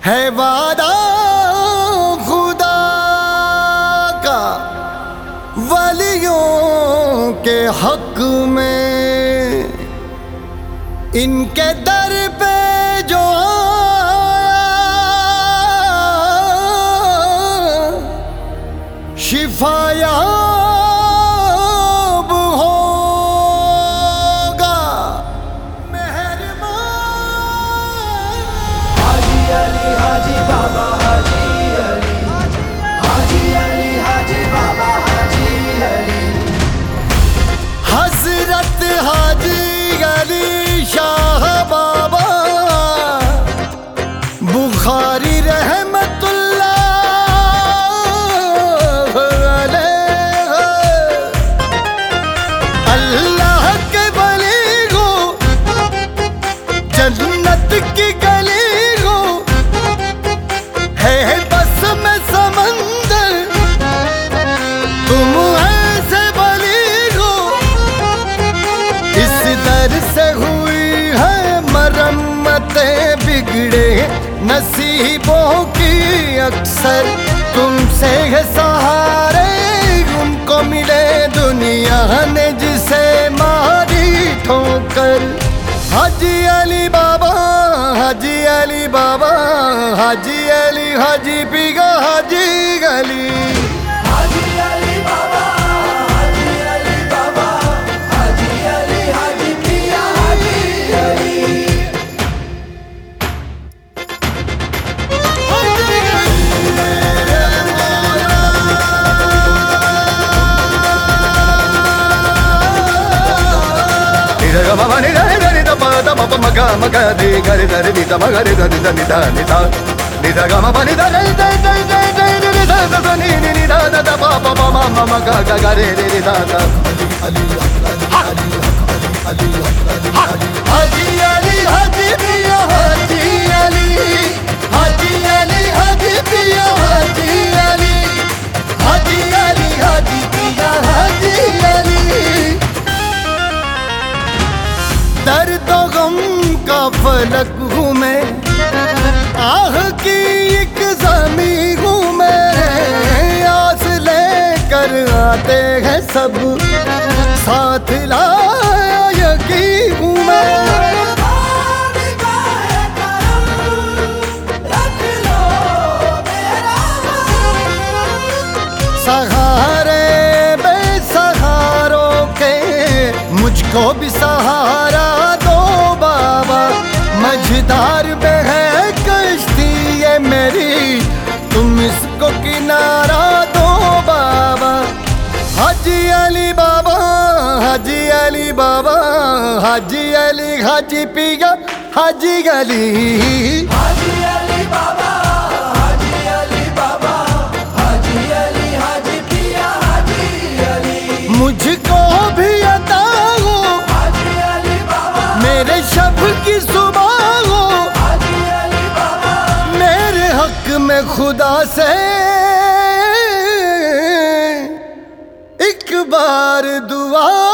है वादा खुदा का वलियों के हक में, इनके दर पे जो शिफायाब होगा। मेहरबान हाजी अली हाजी बाबा हाजी अली, हाजी अली हाजी बाबा हाजी अली, हजरत हाजी अली शाह बाबा बुखारी रहमतुल्लाह अलैह। अल्लाह के वली हो, जन्नत की गली हो, है बस में समंदर, तुम ऐसे वली हो। इस दर से हुई है मरम्मते बिगड़े नसीबों की अक्सर, तुमसे है सहारे उनको मिले दुनिया ने जिसे मारी ठोकर। हाजी अली बाबा, हाजी अली बाबा, हाजी अली हाजी पीगा हाजी अली। हाजी अली बाबा, हाजी अली बाबा, हाजी अली हाजी पिया हाजी अली। हाजी अली हाजी पिया हाजी अली, हाजी अली हाजी पिया हाजी अली, हाजी अली हाजी पिया हाजी अली। दर्द गम का फलक हूँ मैं, आह की एक ज़मी हूँ मैं, आस लेकर आते हैं सब साथ लायकी हूँ मैं। सहारे बेसहारों के मुझको भी सहारा दो बाबा, मझधार में है कश्ती ये मेरी, तुम इसको किनारा दो बाबा। हाजी अली बाबा, हाजी अली बाबा, हाजी अली हाजी पिया हाजी अली। हाजी अली बाबा, हाजी अली बाबा, हाजी अली हाजी पिया हाजी अली। मुझको भी अता हो हाजी अली बाबा, मेरे शब की सुबह हो, हाजी अली बाबा, मेरे हक में खुदा से एक बार दुआ